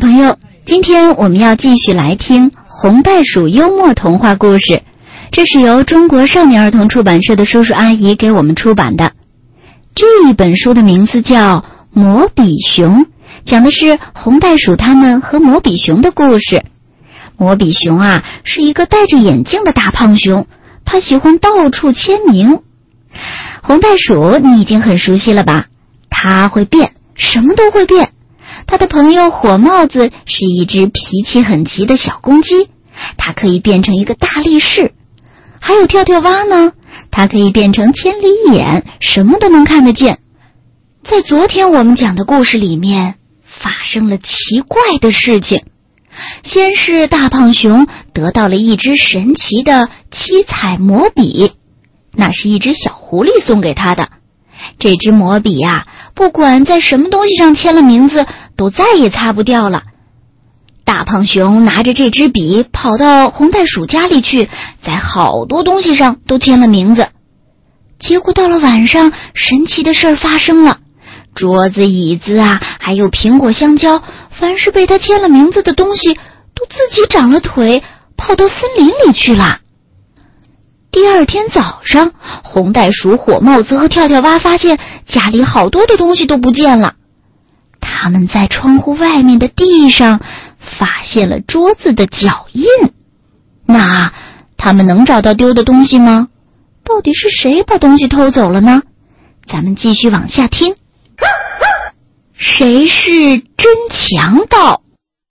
朋友，今天我们要继续来听红袋鼠幽默童话故事，这是由中国少年儿童出版社的叔叔阿姨给我们出版的。这一本书的名字叫《魔比熊》，讲的是红袋鼠他们和魔比熊的故事。魔比熊啊，是一个戴着眼镜的大胖熊，他喜欢到处签名。红袋鼠你已经很熟悉了吧？他会变，什么都会变。他的朋友火帽子是一只脾气很急的小公鸡，它可以变成一个大力士。还有跳跳蛙呢，它可以变成千里眼，什么都能看得见。在昨天我们讲的故事里面，发生了奇怪的事情。先是大胖熊得到了一支神奇的七彩魔笔，那是一只小狐狸送给他的。这支魔笔啊，不管在什么东西上签了名字，都再也擦不掉了。大胖熊拿着这支笔跑到红袋鼠家里去，在好多东西上都签了名字。结果到了晚上，神奇的事儿发生了。桌子、椅子啊，还有苹果、香蕉，凡是被他签了名字的东西，都自己长了腿，跑到森林里去了。第二天早上，红袋鼠、火帽子和跳跳蛙发现家里好多的东西都不见了。他们在窗户外面的地上发现了桌子的脚印。那他们能找到丢的东西吗？到底是谁把东西偷走了呢？咱们继续往下听。谁是真强盗？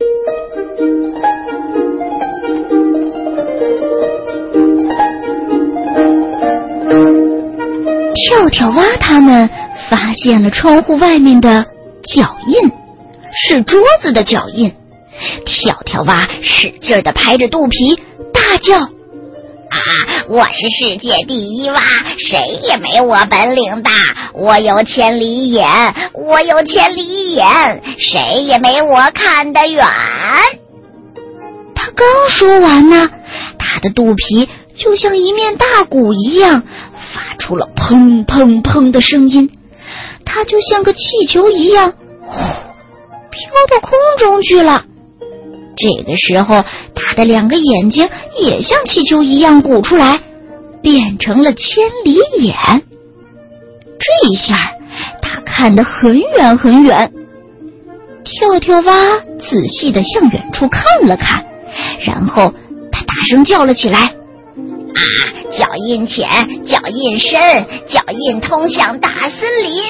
跳跳蛙他们发现了窗户外面的脚印，是桌子的脚印。跳跳蛙使劲地拍着肚皮，大叫： 我是世界第一蛙，谁也没我本领大，我有千里眼，我有千里眼，谁也没我看得远。 他刚说完呢，他的肚皮就像一面大鼓一样，发出了砰砰砰的声音。他就像个气球一样，飘到空中去了。这个时候，他的两个眼睛也像气球一样鼓出来，变成了千里眼。这一下，他看得很远很远。跳跳蛙仔细地向远处看了看，然后他大声叫了起来： 脚印浅，脚印深，脚印通向大森林。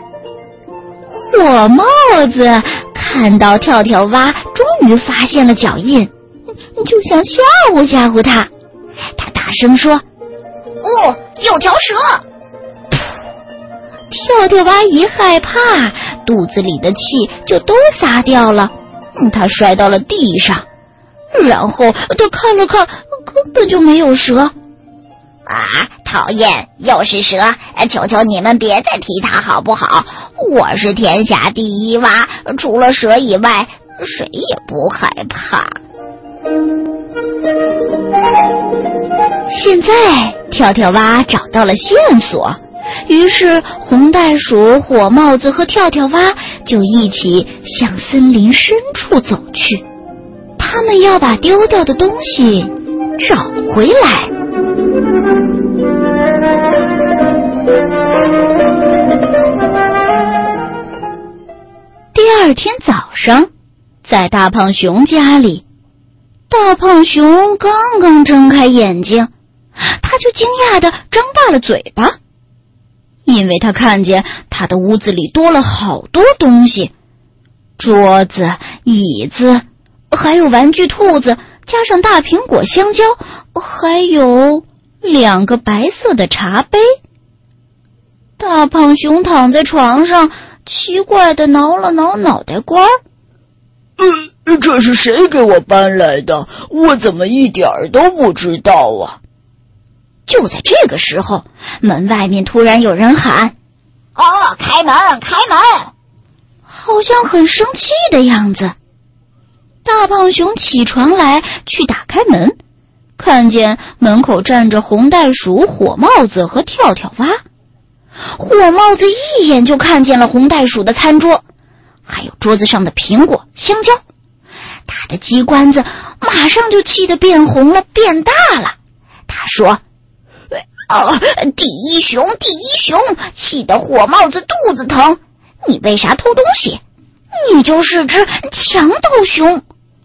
火帽子看到跳跳蛙终于发现了脚印，就想吓唬吓唬他。他大声说： 有条蛇！ 跳跳蛙一害怕，肚子里的气就都撒掉了，他摔到了地上。然后他看了看，根本就没有蛇。 讨厌，又是蛇！求求你们别再提它好不好？我是天下第一蛙，除了蛇以外，谁也不害怕。 现在跳跳蛙找到了线索，于是红袋鼠、火帽子和跳跳蛙就一起向森林深处走去。他们要把丢掉的东西找回来。第二天早上，在大胖熊家里，大胖熊刚刚睁开眼睛，他就惊讶地张大了嘴巴，因为他看见他的屋子里多了好多东西，桌子、椅子，还有玩具兔子，加上大苹果、香蕉，还有2个白色的茶杯。大胖熊躺在床上，奇怪地挠了挠脑袋瓜。 这是谁给我搬来的？我怎么一点儿都不知道啊！ 就在这个时候，门外面突然有人喊： 开门，开门！ 好像很生气的样子。大胖熊起床来去打开门，看见门口站着红袋鼠、火帽子和跳跳蛙。火帽子一眼就看见了红袋鼠的餐桌，还有桌子上的苹果、香蕉， 他的鸡冠子马上就气得变红了，变大了。他说：第一熊，气得火帽子肚子疼。你为啥偷东西？你就是只强盗熊。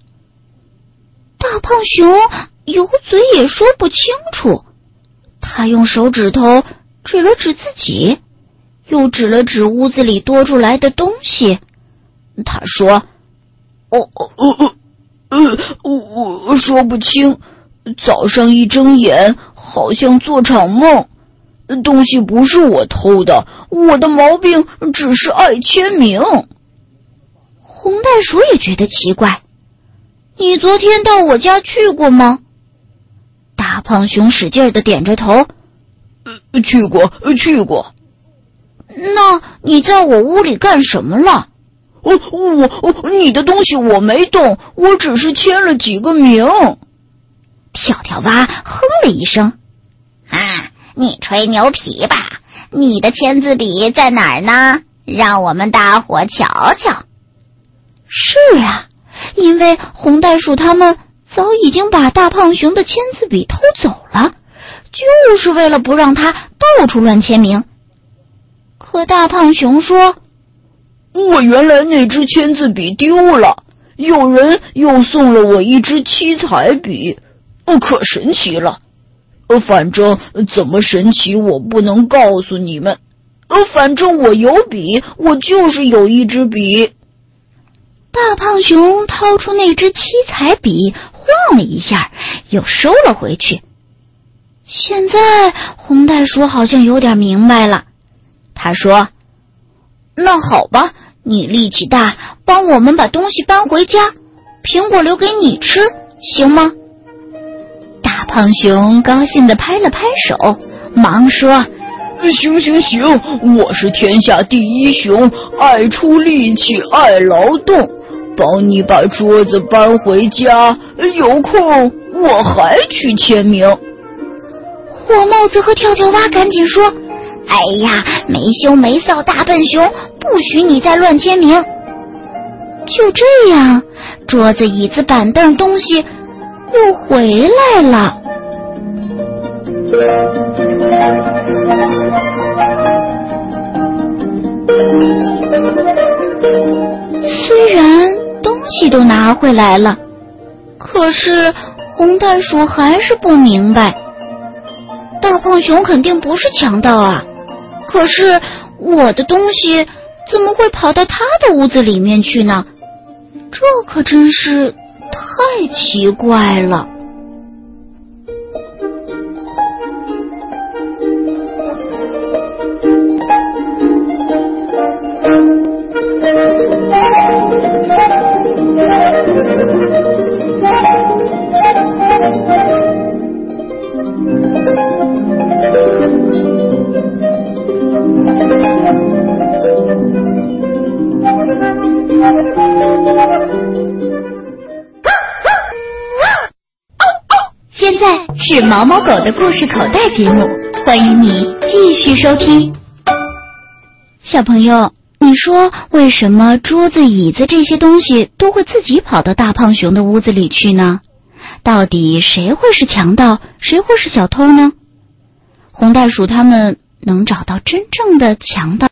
大胖熊有嘴也说不清楚，他用手指头指了指自己，又指了指屋子里多出来的东西。他说： 我说不清，早上一睁眼好像做场梦，东西不是我偷的，我的毛病只是爱签名。 红袋鼠也觉得奇怪，你昨天到我家去过吗？大胖熊使劲地点着头， 去过。 那你在我屋里干什么了？ 你的东西我没动，我只是签了几个名。 跳跳蛙哼了一声， 你吹牛皮吧，你的签字笔在哪儿呢？让我们大伙瞧瞧。 是啊，因为红袋鼠他们早已经把大胖熊的签字笔偷走了，就是为了不让他到处乱签名。可大胖熊说： 我原来那支签字笔丢了，有人又送了我一支七彩笔，可神奇了。反正怎么神奇我不能告诉你们，反正我有笔，我就是有一支笔。 大胖熊掏出那支七彩笔，晃了一下，又收了回去。现在红袋鼠好像有点明白了，他说：那好吧，你力气大，帮我们把东西搬回家，苹果留给你吃，行吗？大胖熊高兴地拍了拍手，忙说： 行，我是天下第一熊，爱出力气，爱劳动，帮你把桌子搬回家，有空我还去签名。 火帽子和跳跳蛙赶紧说： 哎呀，没羞没臊大笨熊，不许你再乱签名。 就这样，桌子椅子板凳东西又回来了。虽然东西都拿回来了，可是红袋鼠还是不明白，大胖熊肯定不是强盗啊，可是我的东西怎么会跑到他的屋子里面去呢？这可真是太奇怪了。现在是毛毛狗的故事口袋节目，欢迎你继续收听。小朋友，你说为什么桌子、椅子这些东西都会自己跑到大胖熊的屋子里去呢？到底谁会是强盗，谁会是小偷呢？红袋鼠他们能找到真正的强盗